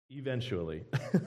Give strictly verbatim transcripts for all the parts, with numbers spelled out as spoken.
Eventually.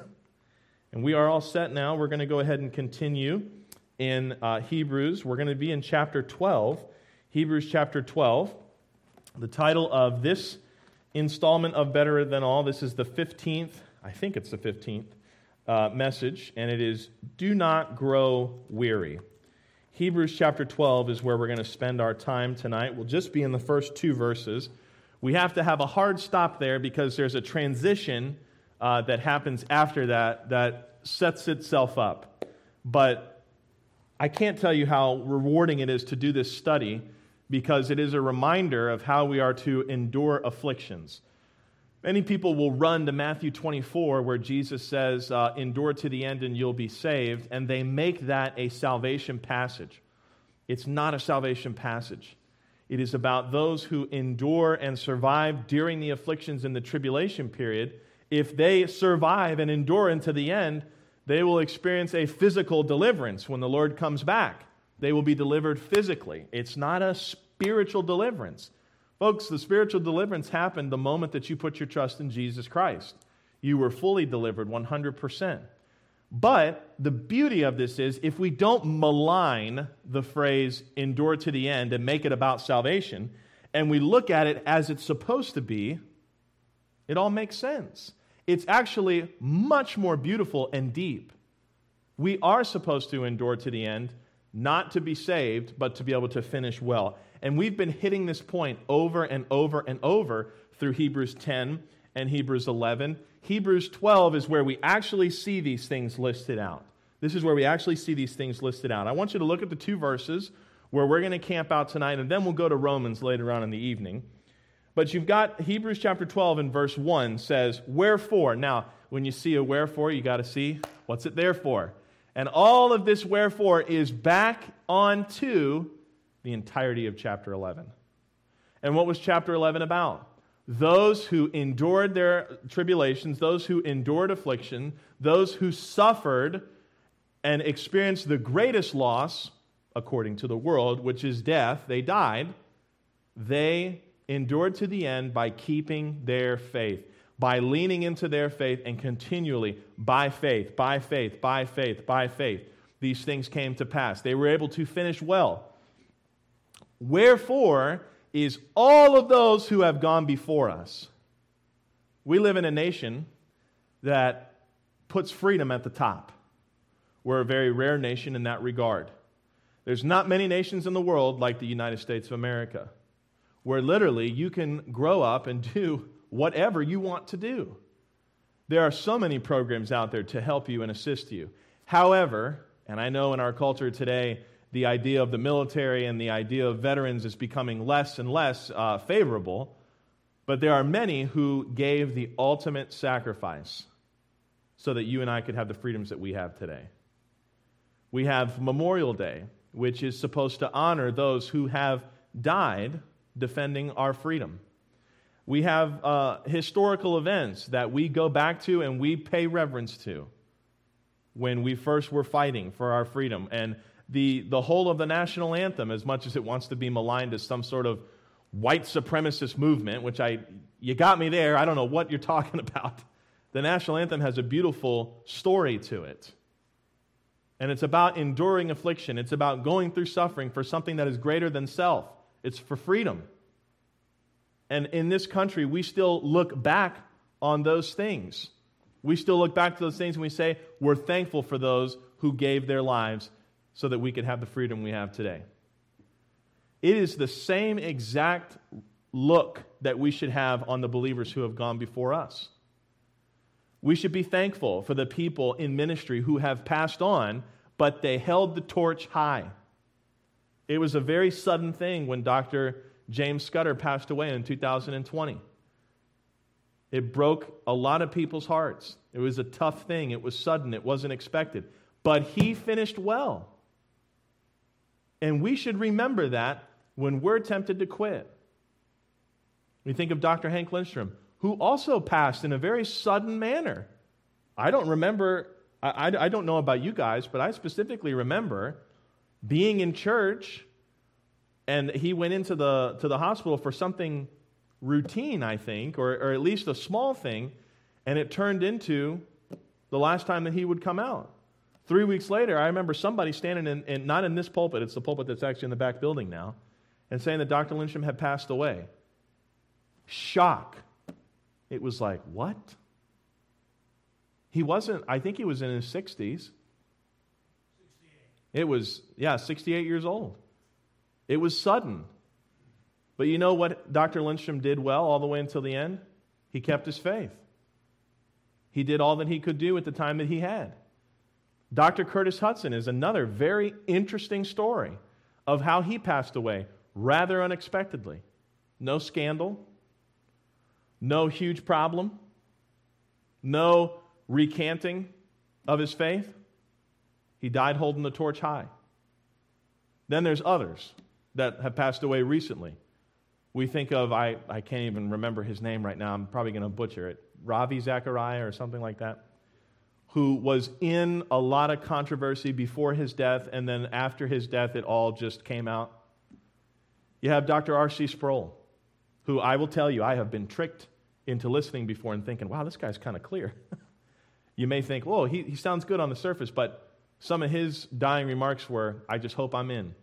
And we are all set now. We're going to go ahead and continue in uh, Hebrews. We're going to be in chapter twelve. Hebrews chapter twelve. The title of this installment of Better Than All, this is the fifteenth, I think it's the fifteenth uh, message, and it is Do Not Grow Weary. Hebrews chapter twelve is where we're going to spend our time tonight. We'll just be in the first two verses. We have to have a hard stop there because there's a transition Uh, that happens after that that sets itself up. But I can't tell you how rewarding it is to do this study because it is a reminder of how we are to endure afflictions. Many people will run to Matthew twenty-four where Jesus says, uh, endure to the end and you'll be saved, and they make that a salvation passage. It's not a salvation passage. It is about those who endure and survive during the afflictions in the tribulation period. If they survive and endure unto the end, they will experience a physical deliverance when the Lord comes back. They will be delivered physically. It's not a spiritual deliverance. Folks, the spiritual deliverance happened the moment that you put your trust in Jesus Christ. You were fully delivered one hundred percent. But the beauty of this is if we don't malign the phrase endure to the end and make it about salvation, and we look at it as it's supposed to be, it all makes sense. It's actually much more beautiful and deep. We are supposed to endure to the end, not to be saved, but to be able to finish well. And we've been hitting this point over and over and over through Hebrews ten and Hebrews eleven. Hebrews twelve is where we actually see these things listed out. This is where we actually see these things listed out. I want you to look at the two verses where we're going to camp out tonight, and then we'll go to Romans later on in the evening. But you've got Hebrews chapter twelve and verse one says, wherefore. Now, when you see a wherefore, you got to see what's it there for. And all of this wherefore is back onto the entirety of chapter eleven. And what was chapter eleven about? Those who endured their tribulations, those who endured affliction, those who suffered and experienced the greatest loss, according to the world, which is death, they died, they endured to the end by keeping their faith, by leaning into their faith and continually, by faith, by faith, by faith, by faith, these things came to pass. They were able to finish well. Wherefore is all of those who have gone before us. We live in a nation that puts freedom at the top. We're a very rare nation in that regard. There's not many nations in the world like the United States of America, where literally you can grow up and do whatever you want to do. There are so many programs out there to help you and assist you. However, and I know in our culture today, the idea of the military and the idea of veterans is becoming less and less uh, favorable, but there are many who gave the ultimate sacrifice so that you and I could have the freedoms that we have today. We have Memorial Day, which is supposed to honor those who have died defending our freedom. We have uh, historical events that we go back to and we pay reverence to when we first were fighting for our freedom. And the, the whole of the national anthem, as much as it wants to be maligned as some sort of white supremacist movement, which I, you got me there, I don't know what you're talking about. The national anthem has a beautiful story to it. And it's about enduring affliction. It's about going through suffering for something that is greater than self. It's for freedom. And in this country, we still look back on those things. We still look back to those things and we say, we're thankful for those who gave their lives so that we could have the freedom we have today. It is the same exact look that we should have on the believers who have gone before us. We should be thankful for the people in ministry who have passed on, but they held the torch high. It was a very sudden thing when Doctor James Scudder passed away in two thousand twenty. It broke a lot of people's hearts. It was a tough thing. It was sudden. It wasn't expected. But he finished well. And we should remember that when we're tempted to quit. We think of Doctor Hank Lindstrom, who also passed in a very sudden manner. I don't remember, I, I, I don't know about you guys, but I specifically remember being in church, and he went into the to the hospital for something routine, I think, or, or at least a small thing, And it turned into the last time that he would come out. Three weeks later, I remember somebody standing in, in not in this pulpit, it's the pulpit that's actually in the back building now, and saying that Doctor Lindstrom had passed away. Shock. It was like, what? He wasn't, I think he was in his sixties. It was, yeah, sixty-eight years old. It was sudden. But you know what Doctor Lindstrom did well all the way until the end? He kept his faith. He did all that he could do at the time that he had. Doctor Curtis Hudson is another very interesting story of how he passed away rather unexpectedly. No scandal, no huge problem, no recanting of his faith. He died holding the torch high. Then there's others that have passed away recently. We think of, I, I can't even remember his name right now, I'm probably going to butcher it, Ravi Zachariah or something like that, who was in a lot of controversy before his death, and then after his death it all just came out. You have Doctor R C Sproul, who I will tell you, I have been tricked into listening before and thinking, wow, this guy's kind of clear. You may think, whoa, he, he sounds good on the surface, but some of his dying remarks were, I just hope I'm in.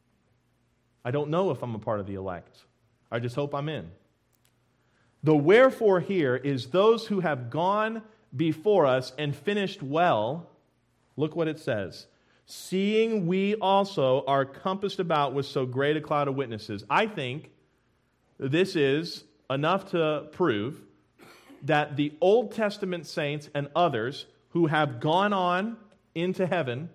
I don't know if I'm a part of the elect. I just hope I'm in. The wherefore here is those who have gone before us and finished well. Look what it says. Seeing we also are compassed about with so great a cloud of witnesses. I think this is enough to prove that the Old Testament saints and others who have gone on into heaven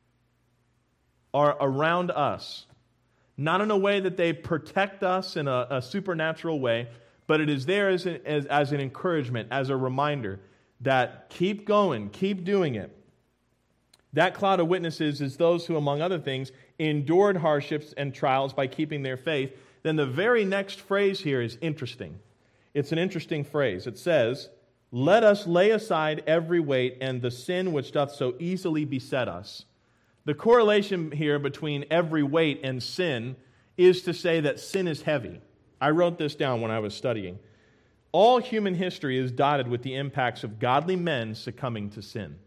are around us. Not in a way that they protect us in a, a supernatural way, but it is there as, a, as, as an encouragement, as a reminder that keep going, keep doing it. That cloud of witnesses is those who, among other things, endured hardships and trials by keeping their faith. Then the very next phrase here is interesting. It's an interesting phrase. It says, let us lay aside every weight and the sin which doth so easily beset us. The correlation here between every weight and sin is to say that sin is heavy. I wrote this down when I was studying. All human history is dotted with the impacts of godly men succumbing to sin.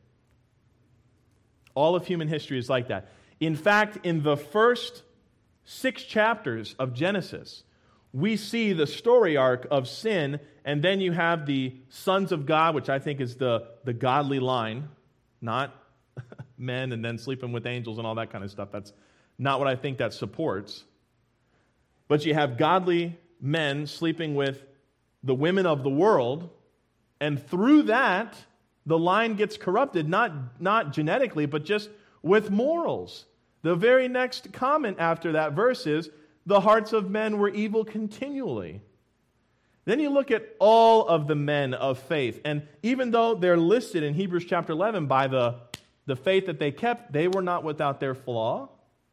All of human history is like that. In fact, in the first six chapters of Genesis, we see the story arc of sin, and then you have the sons of God, which I think is the, the godly line, not men and then sleeping with angels and all that kind of stuff. That's not what I think that supports. But you have godly men sleeping with the women of the world, and through that, the line gets corrupted, not, not genetically, but just with morals. The very next comment after that verse is, the hearts of men were evil continually. Then you look at all of the men of faith, and even though they're listed in Hebrews chapter eleven by the, the faith that they kept, they were not without their flaw.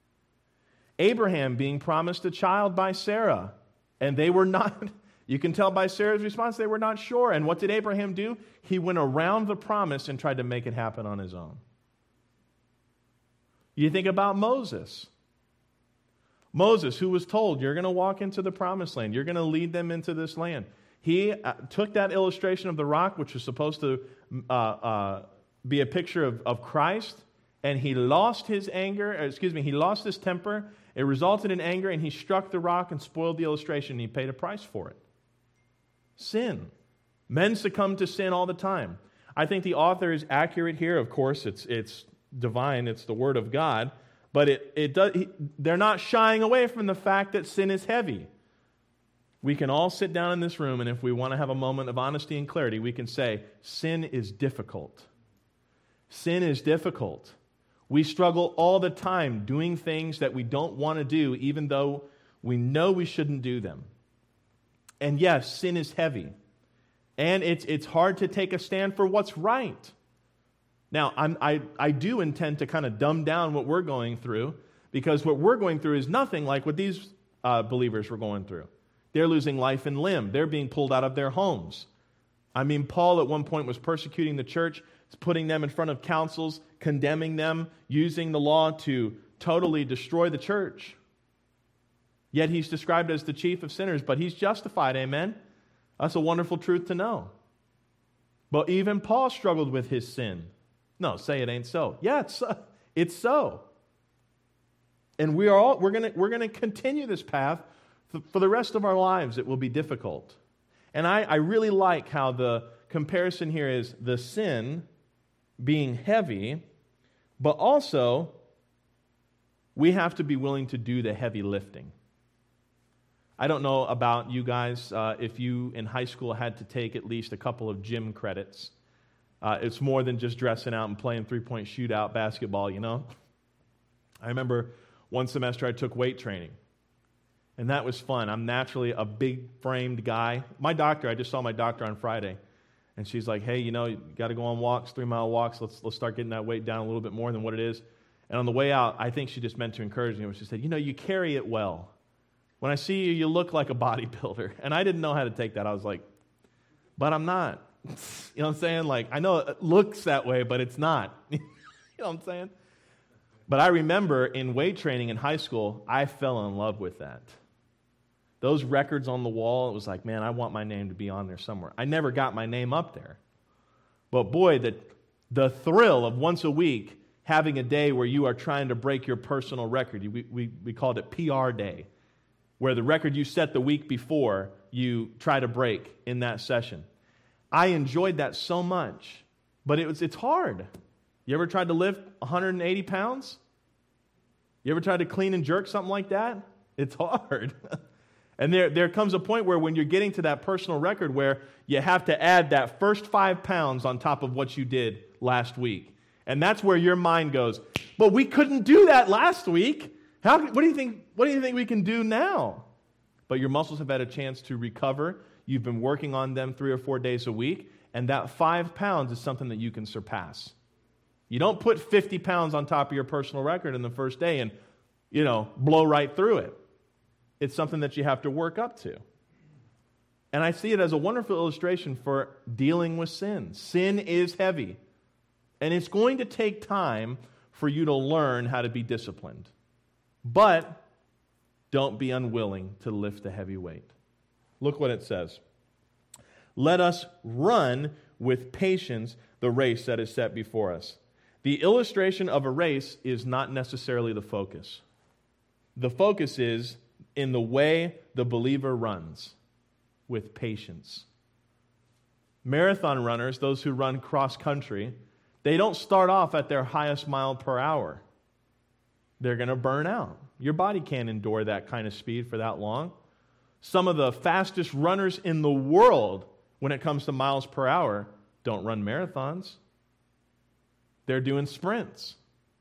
Abraham being promised a child by Sarah, and they were not, you can tell by Sarah's response, they were not sure. And what did Abraham do? He went around the promise and tried to make it happen on his own. You think about Moses. Moses, who was told, you're going to walk into the promised land. You're going to lead them into this land. He uh, took that illustration of the rock, which was supposed to uh, uh, be a picture of, of Christ, and he lost his anger, excuse me, he lost his temper. It resulted in anger, and he struck the rock and spoiled the illustration, and he paid a price for it. Sin. Men succumb to sin all the time. I think the author is accurate here. Of course, it's it's divine. It's the Word of God. But it, it does, he, they're not shying away from the fact that sin is heavy. We can all sit down in this room, and if we want to have a moment of honesty and clarity, we can say, sin is difficult. Sin is difficult. We struggle all the time doing things that we don't want to do, even though we know we shouldn't do them. And yes, sin is heavy. And it's, it's hard to take a stand for what's right. Now, I'm, I, I do intend to kind of dumb down what we're going through, because what we're going through is nothing like what these uh, believers were going through. They're losing life and limb. They're being pulled out of their homes. I mean, Paul at one point was persecuting the church, putting them in front of councils, condemning them, using the law to totally destroy the church. Yet he's described as the chief of sinners, but he's justified, amen? That's a wonderful truth to know. But even Paul struggled with his sin. No, say it ain't so. Yeah, it's so. It's so. And we are all we're gonna we're gonna continue this path for the rest of our lives. It will be difficult. And I, I really like how the comparison here is the sin being heavy, but also we have to be willing to do the heavy lifting. I don't know about you guys, uh, if you in high school had to take at least a couple of gym credits. Uh, it's more than just dressing out and playing three-point shootout basketball, you know? I remember one semester I took weight training, and that was fun. I'm naturally a big-framed guy. My doctor, I just saw my doctor on Friday, and she's like, hey, you know, you got to go on walks, three-mile walks. Let's let's start getting that weight down a little bit more than what it is. And on the way out, I think she just meant to encourage me. She said, you know, you carry it well. When I see you, you look like a bodybuilder. And I didn't know how to take that. I was like, but I'm not. You know what I'm saying? Like, I know it looks that way, but it's not. You know what I'm saying? But I remember in weight training in high school, I fell in love with that. Those records on the wall, it was like, man, I want my name to be on there somewhere. I never got my name up there. But boy, the, the thrill of once a week having a day where you are trying to break your personal record. We, we, we called it P R day, where the record you set the week before, you try to break in that session. I enjoyed that so much, but it was it's hard. You ever tried to lift one hundred eighty pounds? You ever tried to clean and jerk something like that? It's hard. And there, there comes a point where when you're getting to that personal record where you have to add that first five pounds on top of what you did last week. And that's where your mind goes, but we couldn't do that last week. How, what do you think, what do you think we can do now? But your muscles have had a chance to recover. You've been working on them three or four days a week, and that five pounds is something that you can surpass. You don't put fifty pounds on top of your personal record in the first day and, you know, blow right through it. It's something that you have to work up to. And I see it as a wonderful illustration for dealing with sin. Sin is heavy, and it's going to take time for you to learn how to be disciplined. But don't be unwilling to lift the heavy weight. Look what it says. Let us run with patience the race that is set before us. The illustration of a race is not necessarily the focus. The focus is in the way the believer runs with patience. Marathon runners, those who run cross-country, they don't start off at their highest mile per hour. They're going to burn out. Your body can't endure that kind of speed for that long. Some of the fastest runners in the world when it comes to miles per hour don't run marathons. They're doing sprints.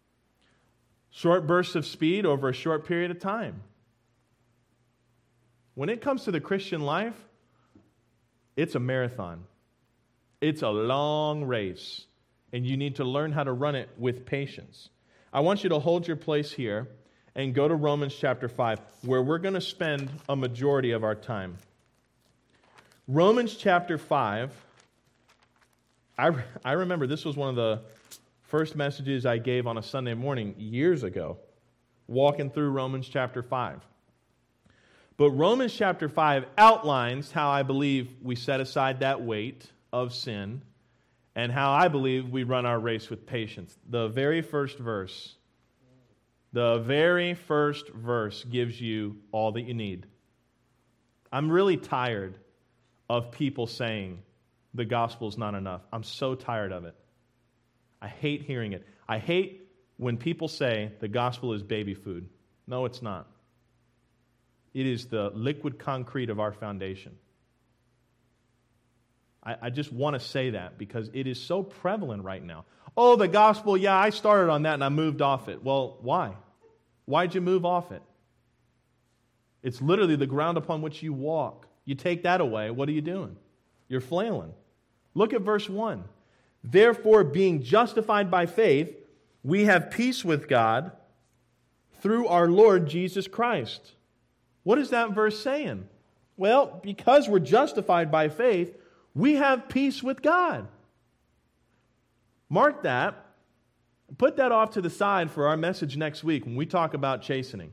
Short bursts of speed over a short period of time. When it comes to the Christian life, it's a marathon. It's a long race, and you need to learn how to run it with patience. I want you to hold your place here and go to Romans chapter five, where we're going to spend a majority of our time. Romans chapter five, I, I remember this was one of the first messages I gave on a Sunday morning years ago, walking through Romans chapter five. But Romans chapter five outlines how I believe we set aside that weight of sin and how I believe we run our race with patience. The very first verse, the very first verse gives you all that you need. I'm really tired of people saying the gospel's not enough. I'm so tired of it. I hate hearing it. I hate when people say the gospel is baby food. No, it's not. It is the liquid concrete of our foundation. I, I just want to say that because it is so prevalent right now. Oh, the gospel, yeah, I started on that and I moved off it. Well, why? Why'd you move off it? It's literally the ground upon which you walk. You take that away, what are you doing? You're flailing. Look at verse one. Therefore, being justified by faith, we have peace with God through our Lord Jesus Christ. What is that verse saying? Well, because we're justified by faith, we have peace with God. Mark that. Put that off to the side for our message next week when we talk about chastening.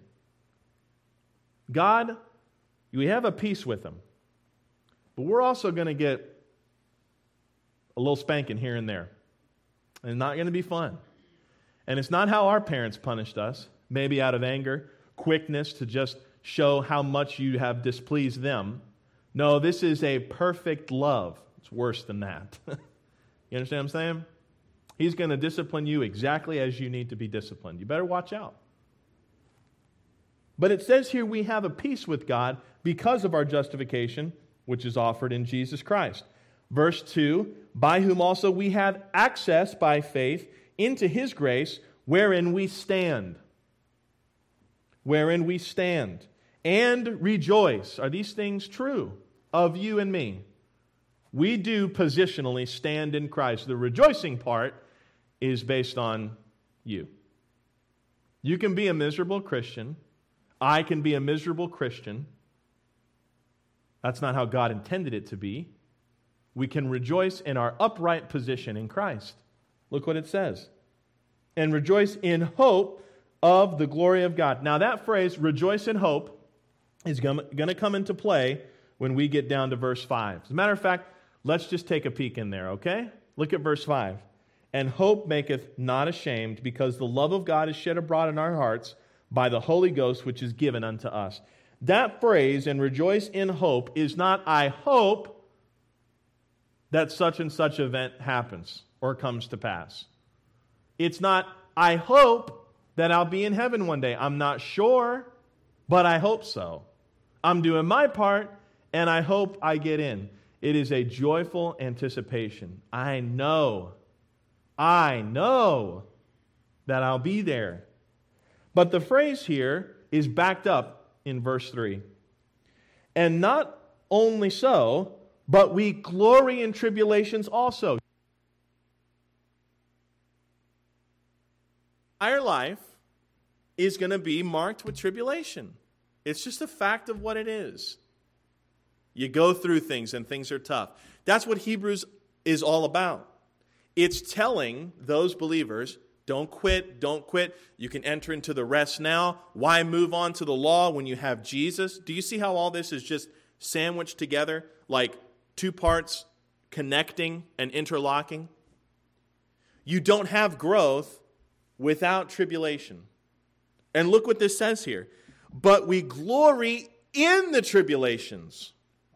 God, we have a peace with Him. But we're also going to get a little spanking here and there. And it's not going to be fun. And it's not how our parents punished us, maybe out of anger, quickness to just show how much you have displeased them. No, this is a perfect love. It's worse than that. You understand what I'm saying? He's going to discipline you exactly as you need to be disciplined. You better watch out. But it says here we have a peace with God because of our justification, which is offered in Jesus Christ. Verse two, by whom also we have access by faith into His grace, wherein we stand. Wherein we stand. And rejoice. Are these things true of you and me? We do positionally stand in Christ. The rejoicing part is based on you. You can be a miserable Christian. I can be a miserable Christian. That's not how God intended it to be. We can rejoice in our upright position in Christ. Look what it says. And rejoice in hope of the glory of God. Now that phrase, rejoice in hope, is going to come into play when we get down to verse five. As a matter of fact, let's just take a peek in there, okay? Look at verse five. And hope maketh not ashamed, because the love of God is shed abroad in our hearts by the Holy Ghost, which is given unto us. That phrase, and rejoice in hope, is not I hope that such and such event happens or comes to pass. It's not I hope that I'll be in heaven one day. I'm not sure, but I hope so. I'm doing my part, and I hope I get in. It is a joyful anticipation. I know, I know that I'll be there. But the phrase here is backed up in verse three. And not only so, but we glory in tribulations also. Our life is going to be marked with tribulation. It's just a fact of what it is. You go through things and things are tough. That's what Hebrews is all about. It's telling those believers, don't quit, don't quit. You can enter into the rest now. Why move on to the law when you have Jesus? Do you see how all this is just sandwiched together, like two parts connecting and interlocking? You don't have growth without tribulation. And look what this says here. But we glory in the tribulations,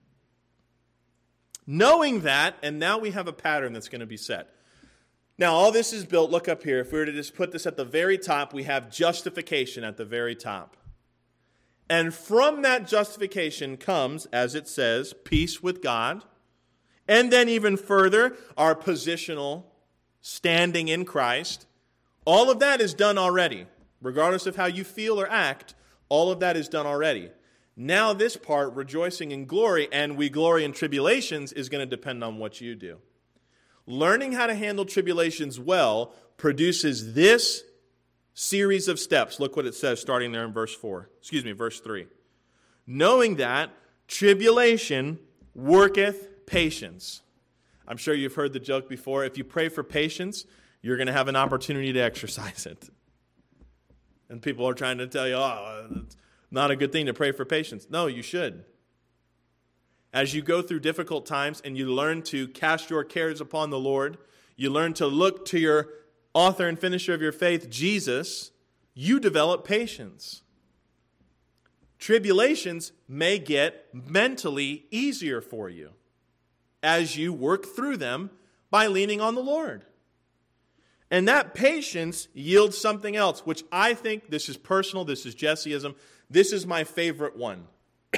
knowing that, and now we have a pattern that's going to be set. Now, all this is built, look up here, if we were to just put this at the very top, we have justification at the very top. And from that justification comes, as it says, peace with God, and then even further, our positional standing in Christ. All of that is done already. Regardless of how you feel or act, all of that is done already. Now this part, rejoicing in glory, and we glory in tribulations, is going to depend on what you do. Learning how to handle tribulations well produces this series of steps. Look what it says starting there in verse four. Excuse me, verse three. Knowing that tribulation worketh patience. I'm sure you've heard the joke before. If you pray for patience, you're going to have an opportunity to exercise it. And people are trying to tell you, oh, it's not a good thing to pray for patience. No, you should. As you go through difficult times and you learn to cast your cares upon the Lord, you learn to look to your author and finisher of your faith, Jesus, you develop patience. Tribulations may get mentally easier for you as you work through them by leaning on the Lord. And that patience yields something else, which I think, this is personal, this is Jesseism, this is my favorite one.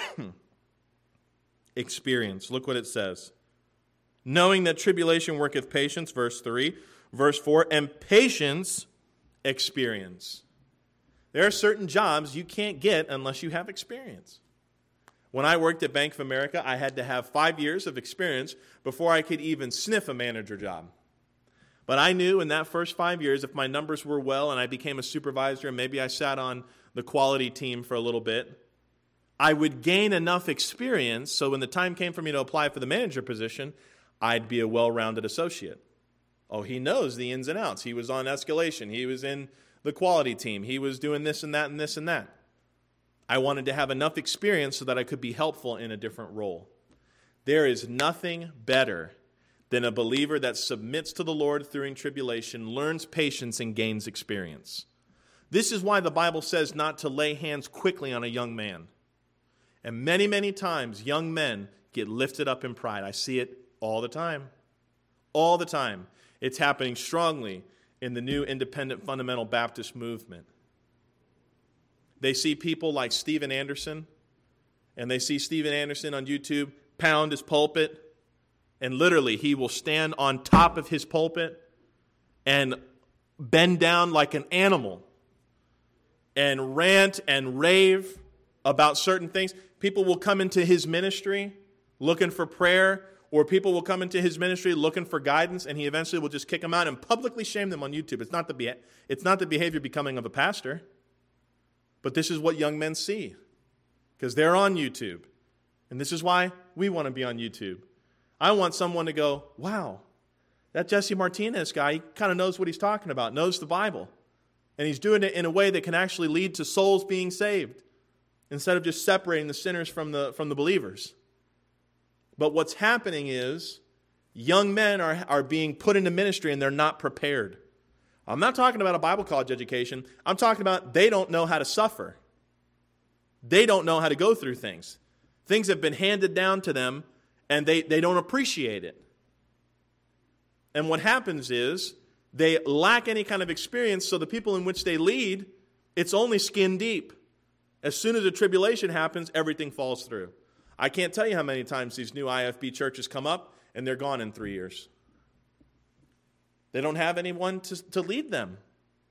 Experience. Look what it says. Knowing that tribulation worketh patience, verse three. Verse four, and patience, experience. There are certain jobs you can't get unless you have experience. When I worked at Bank of America, I had to have five years of experience before I could even sniff a manager job. But I knew in that first five years, if my numbers were well and I became a supervisor and maybe I sat on the quality team for a little bit, I would gain enough experience so when the time came for me to apply for the manager position, I'd be a well-rounded associate. Oh, he knows the ins and outs. He was on escalation. He was in the quality team. He was doing this and that and this and that. I wanted to have enough experience so that I could be helpful in a different role. There is nothing better Then a believer that submits to the Lord during tribulation learns patience and gains experience. This is why the Bible says not to lay hands quickly on a young man. And many, many times, young men get lifted up in pride. I see it all the time. All the time. It's happening strongly in the new independent fundamental Baptist movement. They see people like Steven Anderson, and they see Steven Anderson on YouTube pound his pulpit, and literally he will stand on top of his pulpit and bend down like an animal and rant and rave about certain things. People will come into his ministry looking for prayer, or people will come into his ministry looking for guidance, and he eventually will just kick them out and publicly shame them on YouTube. It's not the, be- it's not the behavior becoming of a pastor, but this is what young men see because they're on YouTube. And this is why we want to be on YouTube. I want someone to go, wow, that Jesse Martinez guy, he kind of knows what he's talking about, knows the Bible. And he's doing it in a way that can actually lead to souls being saved instead of just separating the sinners from the, from the believers. But what's happening is young men are, are being put into ministry and they're not prepared. I'm not talking about a Bible college education. I'm talking about they don't know how to suffer. They don't know how to go through things. Things have been handed down to them and they, they don't appreciate it. And what happens is they lack any kind of experience, so the people in which they lead, it's only skin deep. As soon as a tribulation happens, everything falls through. I can't tell you how many times these new I F B churches come up and they're gone in three years. They don't have anyone to, to lead them.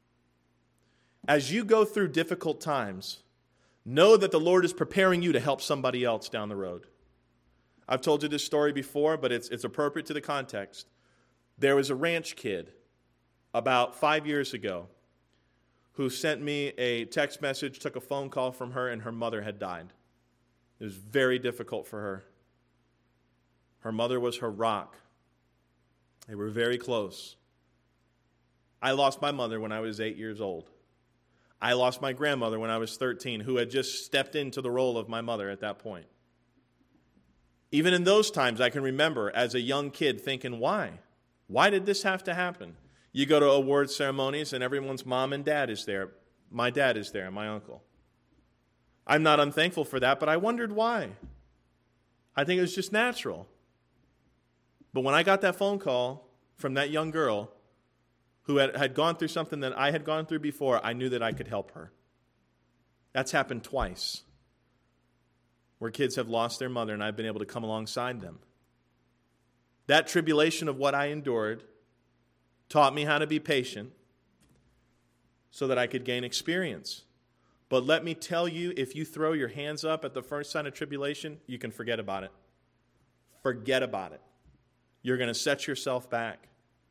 As you go through difficult times, know that the Lord is preparing you to help somebody else down the road. I've told you this story before, but it's, it's appropriate to the context. There was a ranch kid about five years ago who sent me a text message, took a phone call from her, and her mother had died. It was very difficult for her. Her mother was her rock. They were very close. I lost my mother when I was eight years old. I lost my grandmother when I was thirteen, who had just stepped into the role of my mother at that point. Even in those times, I can remember as a young kid thinking, why? Why did this have to happen? You go to award ceremonies and everyone's mom and dad is there. My dad is there, my uncle. I'm not unthankful for that, but I wondered why. I think it was just natural. But when I got that phone call from that young girl who had, had gone through something that I had gone through before, I knew that I could help her. That's happened twice, where kids have lost their mother and I've been able to come alongside them. That tribulation of what I endured taught me how to be patient so that I could gain experience. But let me tell you, if you throw your hands up at the first sign of tribulation, you can forget about it. Forget about it. You're going to set yourself back.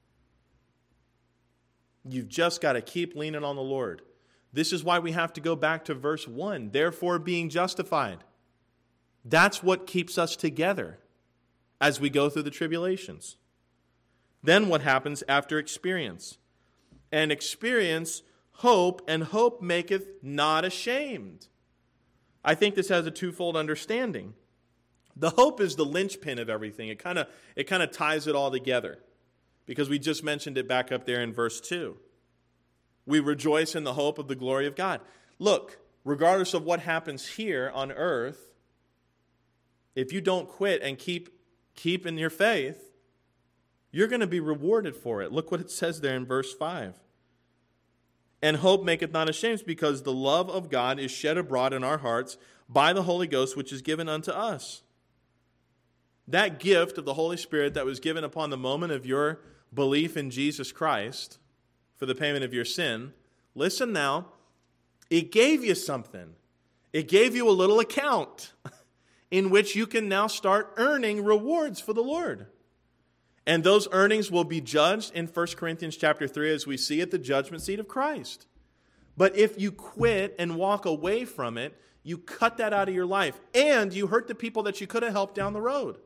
You've just got to keep leaning on the Lord. This is why we have to go back to verse one. Therefore, being justified. That's what keeps us together as we go through the tribulations. Then what happens after experience? And experience hope, and hope maketh not ashamed. I think this has a twofold understanding. The hope is the linchpin of everything. It kind of it kind of ties it all together, because we just mentioned it back up there in verse two. We rejoice in the hope of the glory of God. Look, regardless of what happens here on earth, if you don't quit and keep keep in your faith, you're going to be rewarded for it. Look what it says there in verse five. And hope maketh not ashamed, because the love of God is shed abroad in our hearts by the Holy Ghost, which is given unto us. That gift of the Holy Spirit that was given upon the moment of your belief in Jesus Christ for the payment of your sin, listen now, it gave you something. It gave you a little account in which you can now start earning rewards for the Lord. And those earnings will be judged in First Corinthians chapter three, as we see at the judgment seat of Christ. But if you quit and walk away from it, you cut that out of your life, and you hurt the people that you could have helped down the road.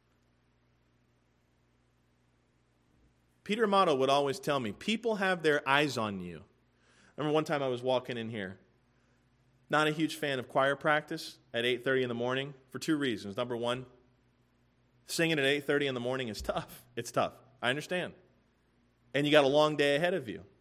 Peter Amato would always tell me, people have their eyes on you. I remember one time I was walking in here. Not a huge fan of choir practice at eight thirty in the morning for two reasons. Number one, Singing at eight thirty in the morning is tough. It's tough. I understand. And you got a long day ahead of you.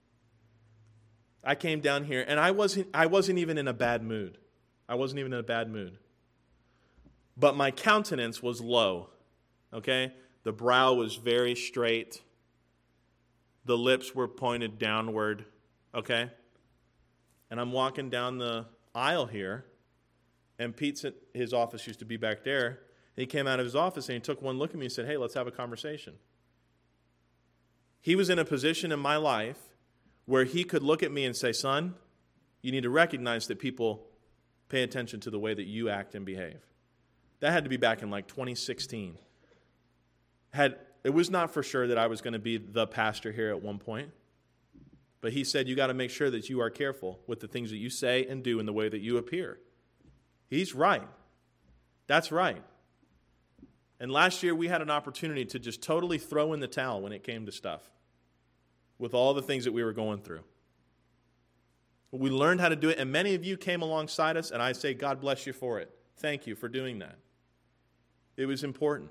I came down here, and I wasn't, I wasn't even in a bad mood. I wasn't even in a bad mood. But my countenance was low, okay? The brow was very straight. The lips were pointed downward, okay? And I'm walking down the aisle here, and Pete's at his office used to be back there. And he came out of his office, and he took one look at me and said, hey, let's have a conversation. He was in a position in my life where he could look at me and say, son, you need to recognize that people pay attention to the way that you act and behave. That had to be back in like twenty sixteen. Had, it was not for sure that I was going to be the pastor here at one point. But he said, you got to make sure that you are careful with the things that you say and do in the way that you appear. He's right. That's right. And last year we had an opportunity to just totally throw in the towel when it came to stuff, with all the things that we were going through. We learned how to do it, and many of you came alongside us, and I say, God bless you for it. Thank you for doing that. It was important.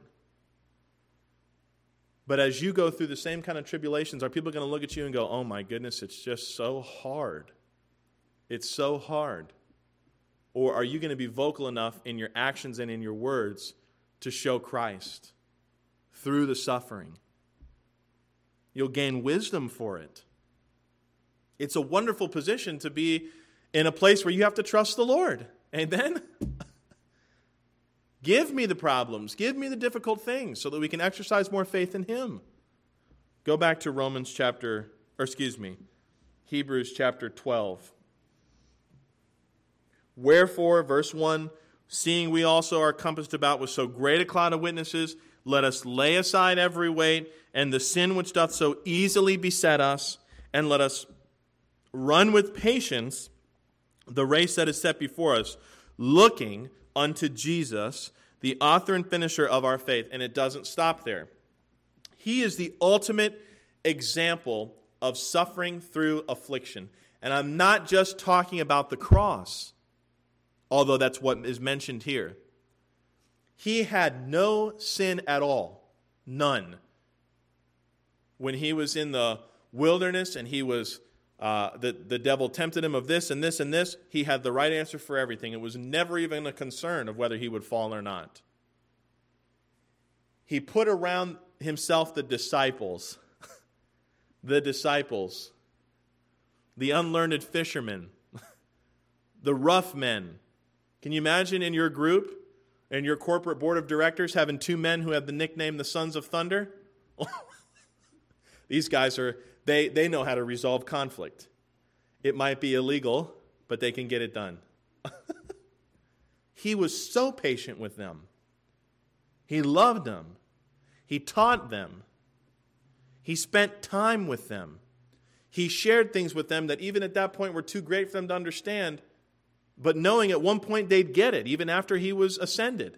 But as you go through the same kind of tribulations, are people going to look at you and go, oh my goodness, it's just so hard. It's so hard. Or are you going to be vocal enough in your actions and in your words to show Christ through the suffering? You'll gain wisdom for it. It's a wonderful position to be in a place where you have to trust the Lord. Amen? Give me the problems. Give me the difficult things so that we can exercise more faith in Him. Go back to Romans chapter, or excuse me, Hebrews chapter twelve. Wherefore, verse one, seeing we also are compassed about with so great a cloud of witnesses, let us lay aside every weight and the sin which doth so easily beset us, and let us run with patience the race that is set before us, looking unto Jesus, the author and finisher of our faith. And it doesn't stop there. He is the ultimate example of suffering through affliction. And I'm not just talking about the cross, although that's what is mentioned here. He had no sin at all. None. When he was in the wilderness and he was uh, the, the devil tempted him of this and this and this, he had the right answer for everything. It was never even a concern of whether he would fall or not. He put around himself the disciples, the disciples, the unlearned fishermen, the rough men. Can you imagine in your group, in your corporate board of directors, having two men who have the nickname the Sons of Thunder? These guys are, they, they know how to resolve conflict. It might be illegal, but they can get it done. He was so patient with them. He loved them. He taught them. He spent time with them. He shared things with them that even at that point were too great for them to understand, but knowing at one point they'd get it, even after he was ascended.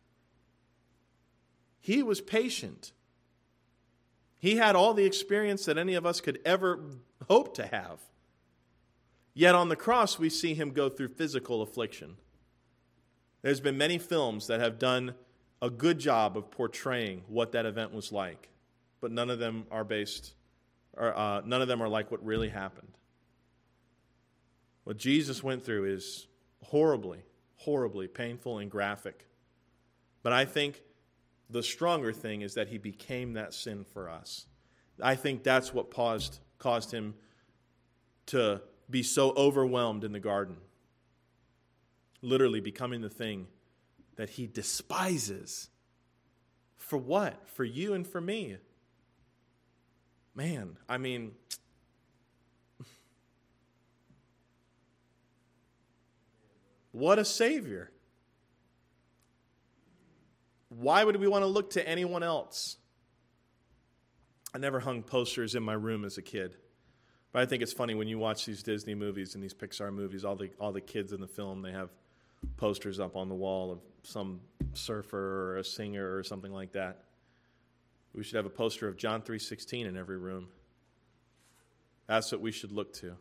He was patient. He had all the experience that any of us could ever hope to have. Yet on the cross, we see him go through physical affliction. There's been many films that have done a good job of portraying what that event was like, but none of them are based, or uh, none of them are like what really happened. What Jesus went through is horribly, horribly painful and graphic. But I think the stronger thing is that he became that sin for us. I think that's what caused, caused him to be so overwhelmed in the garden. Literally becoming the thing that he despises. For what? For you and for me. Man, I mean, what a Savior. Why would we want to look to anyone else? I never hung posters in my room as a kid. But I think it's funny when you watch these Disney movies and these Pixar movies, all the all the kids in the film, they have posters up on the wall of some surfer or a singer or something like that. We should have a poster of John three sixteen in every room. That's what we should look to.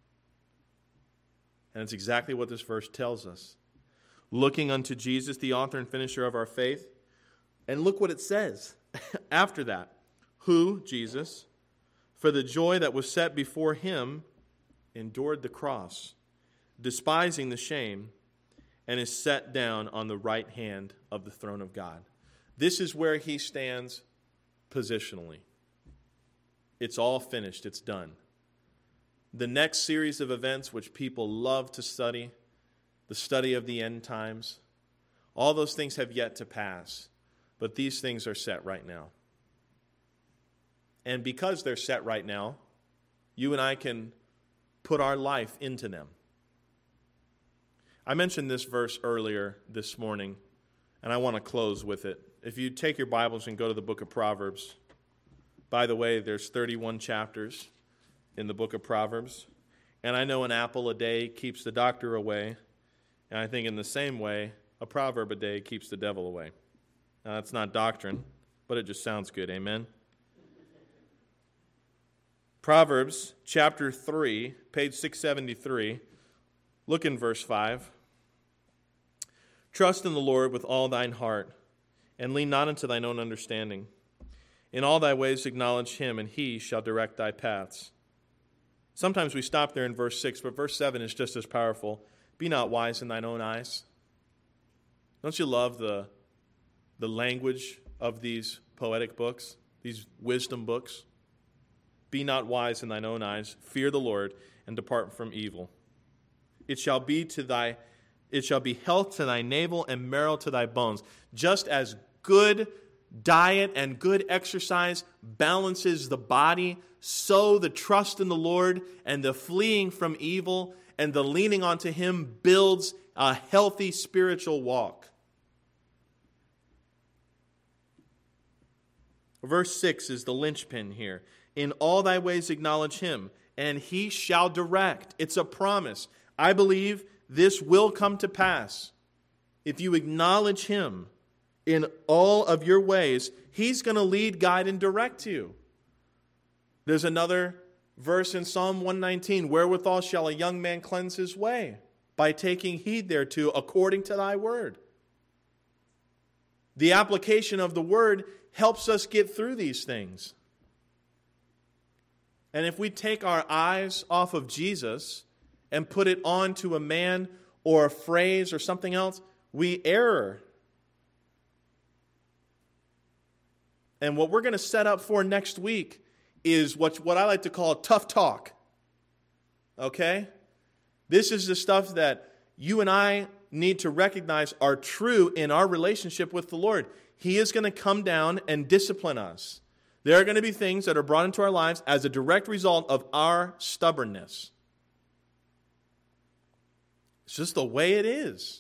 And it's exactly what this verse tells us. Looking unto Jesus, the author and finisher of our faith, And look what it says after that. Who, Jesus, for the joy that was set before him, endured the cross, despising the shame, and is set down on the right hand of the throne of God. This is where he stands positionally. It's all finished. It's done. The next series of events which people love to study, the study of the end times, all those things have yet to pass, but these things are set right now. And because they're set right now, you and I can put our life into them. I mentioned this verse earlier this morning, and I want to close with it. If you take your Bibles and go to the book of Proverbs, by the way, there's thirty-one chapters in the book of Proverbs, and I know an apple a day keeps the doctor away, and I think in the same way, a proverb a day keeps the devil away. Now, that's not doctrine, but it just sounds good, amen? Proverbs chapter three, page six seventy-three, look in verse five. Trust in the Lord with all thine heart, and lean not unto thine own understanding. In all thy ways acknowledge him, and he shall direct thy paths. Sometimes we stop there in verse six, but verse seven is just as powerful. Be not wise in thine own eyes. Don't you love the, the language of these poetic books, these wisdom books? Be not wise in thine own eyes. Fear the Lord, and depart from evil. It shall be to thy It shall be health to thy navel and marrow to thy bones. Just as good diet and good exercise balances the body, so the trust in the Lord and the fleeing from evil and the leaning onto him builds a healthy spiritual walk. Verse six is the linchpin here. In all thy ways acknowledge him, and he shall direct. It's a promise. I believe this will come to pass. If you acknowledge him in all of your ways, he's going to lead, guide, and direct you. There's another verse in Psalm one nineteen. Wherewithal shall a young man cleanse his way? By taking heed thereto according to thy word. The application of the word helps us get through these things. And if we take our eyes off of Jesus and put it on to a man or a phrase or something else, we err. And what we're going to set up for next week is what, what I like to call tough talk. Okay? This is the stuff that you and I need to recognize are true in our relationship with the Lord. He is going to come down and discipline us. There are going to be things that are brought into our lives as a direct result of our stubbornness. It's just the way it is.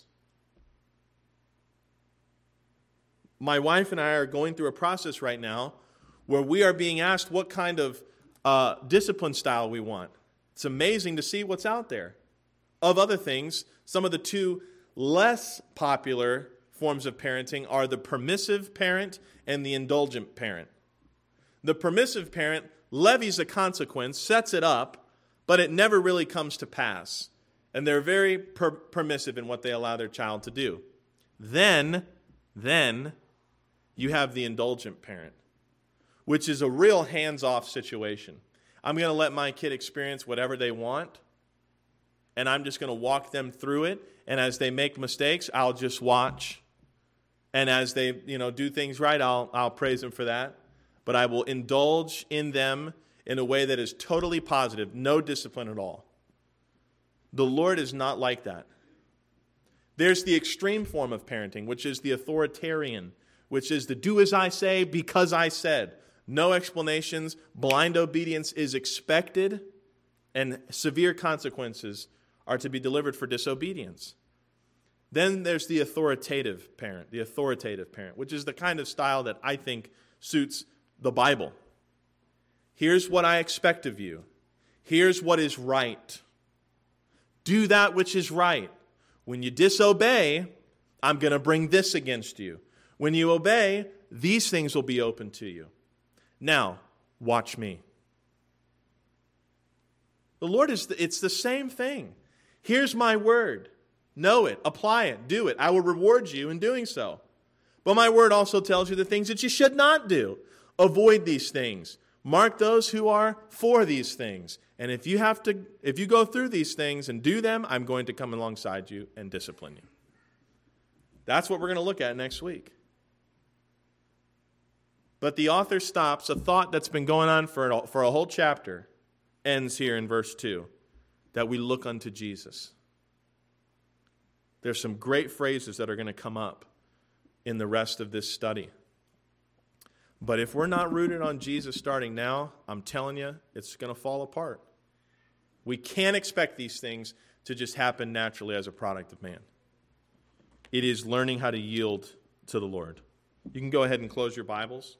My wife and I are going through a process right now where we are being asked what kind of uh, discipline style we want. It's amazing to see what's out there. Of other things, some of the two less popular forms of parenting are the permissive parent and the indulgent parent. The permissive parent levies a consequence, sets it up, but it never really comes to pass. And they're very per- permissive in what they allow their child to do. Then, then, you have the indulgent parent, which is a real hands-off situation. I'm going to let my kid experience whatever they want, and I'm just going to walk them through it. And as they make mistakes, I'll just watch. And as they, you know, do things right, I'll I'll praise them for that. But I will indulge in them in a way that is totally positive, no discipline at all. The Lord is not like that. There's the extreme form of parenting, which is the authoritarian, which is the do as I say because I said. No explanations, blind obedience is expected, and severe consequences are to be delivered for disobedience. Then there's the authoritative parent, the authoritative parent, which is the kind of style that I think suits the Bible. Here's what I expect of you. Here's what is right. Do that which is right. When you disobey, I'm going to bring this against you. When you obey, these things will be open to you. Now, watch me. The Lord is, the, it's the same thing. Here's my word. Know it, apply it, do it. I will reward you in doing so. But my word also tells you the things that you should not do. Avoid these things. Mark those who are for these things. And if you have to, if you go through these things and do them, I'm going to come alongside you and discipline you. That's what we're going to look at next week. But the author stops. A thought that's been going on for a, for a whole chapter ends here in verse two, that we look unto Jesus. There's some great phrases that are going to come up in the rest of this study. But if we're not rooted on Jesus starting now, I'm telling you, it's going to fall apart. We can't expect these things to just happen naturally as a product of man. It is learning how to yield to the Lord. You can go ahead and close your Bibles.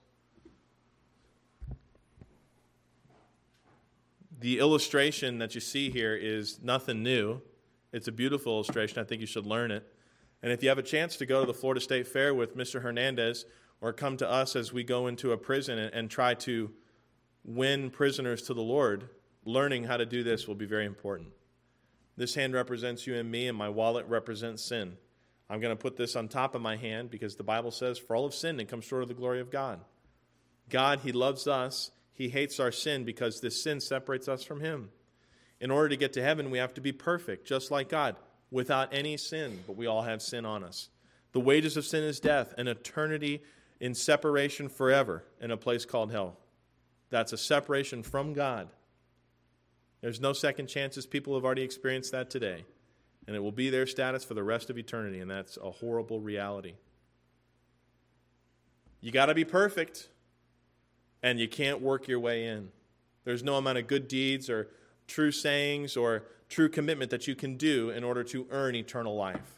The illustration that you see here is nothing new. It's a beautiful illustration. I think you should learn it. And if you have a chance to go to the Florida State Fair with Mister Hernandez, or come to us as we go into a prison and, and try to win prisoners to the Lord, learning how to do this will be very important. This hand represents you and me, and my wallet represents sin. I'm going to put this on top of my hand because the Bible says, for all have sinned and come short of the glory of God. God, He loves us. He hates our sin because this sin separates us from Him. In order to get to heaven, we have to be perfect, just like God, without any sin, but we all have sin on us. The wages of sin is death, an eternity in separation forever in a place called hell. That's a separation from God. There's no second chances. People have already experienced that today. And it will be their status for the rest of eternity, and that's a horrible reality. You got to be perfect, and you can't work your way in. There's no amount of good deeds or true sayings or true commitment that you can do in order to earn eternal life.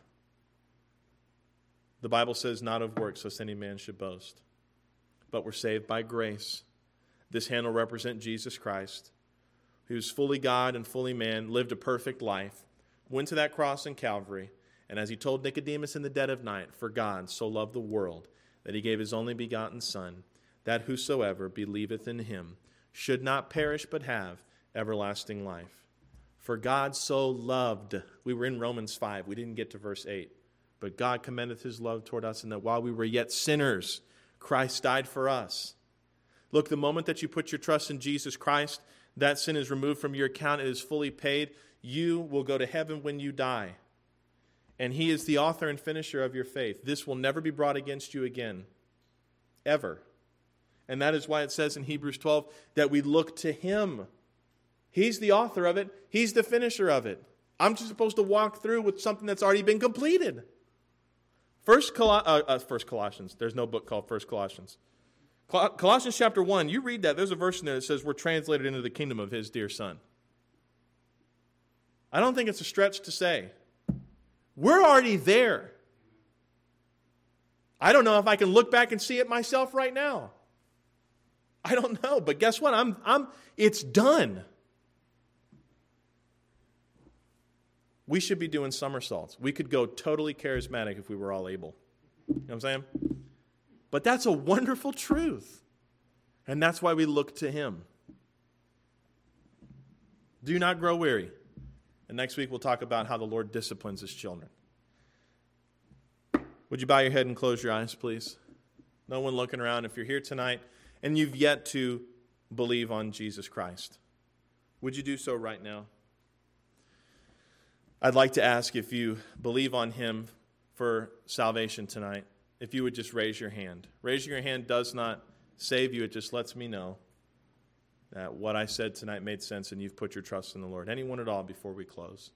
The Bible says, not of works, lest any man should boast. But we're saved by grace. This hand will represent Jesus Christ, who was fully God and fully man, lived a perfect life, went to that cross in Calvary, and as He told Nicodemus in the dead of night, for God so loved the world that He gave His only begotten Son, that whosoever believeth in Him should not perish but have everlasting life. For God so loved, we were in Romans five, we didn't get to verse eight. But God commendeth His love toward us, and that while we were yet sinners, Christ died for us. Look, the moment that you put your trust in Jesus Christ, that sin is removed from your account. It is fully paid. You will go to heaven when you die. And He is the author and finisher of your faith. This will never be brought against you again. Ever. And that is why it says in Hebrews twelve that we look to Him. He's the author of it. He's the finisher of it. I'm just supposed to walk through with something that's already been completed. First, Col- uh, uh, First Colossians. There's no book called First Colossians. Col- Colossians chapter one, you read that. There's a verse in there that says we're translated into the kingdom of His dear Son. I don't think it's a stretch to say. We're already there. I don't know if I can look back and see it myself right now. I don't know, but guess what? I'm, I'm, it's done. We should be doing somersaults. We could go totally charismatic if we were all able. You know what I'm saying? But that's a wonderful truth. And that's why we look to Him. Do not grow weary. And next week we'll talk about how the Lord disciplines His children. Would you bow your head and close your eyes, please? No one looking around. If you're here tonight and you've yet to believe on Jesus Christ, would you do so right now? I'd like to ask if you believe on Him for salvation tonight, if you would just raise your hand. Raising your hand does not save you. It just lets me know that what I said tonight made sense and you've put your trust in the Lord. Anyone at all before we close?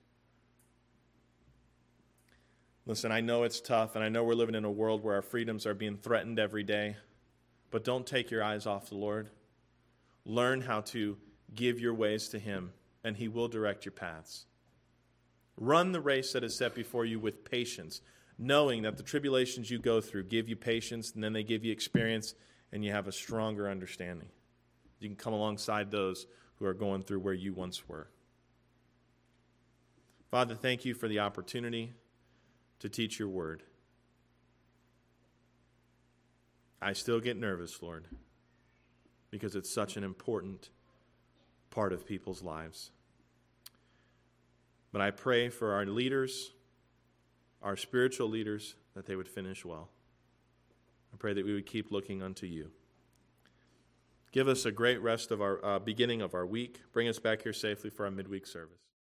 Listen, I know it's tough, and I know we're living in a world where our freedoms are being threatened every day, but don't take your eyes off the Lord. Learn how to give your ways to Him, and He will direct your paths. Run the race that is set before you with patience, knowing that the tribulations you go through give you patience, and then they give you experience, and you have a stronger understanding. You can come alongside those who are going through where you once were. Father, thank You for the opportunity to teach Your word. I still get nervous, Lord, because it's such an important part of people's lives. But I pray for our leaders, our spiritual leaders, that they would finish well. I pray that we would keep looking unto you. Give us a great rest of our uh, beginning of our week. Bring us back here safely for our midweek service.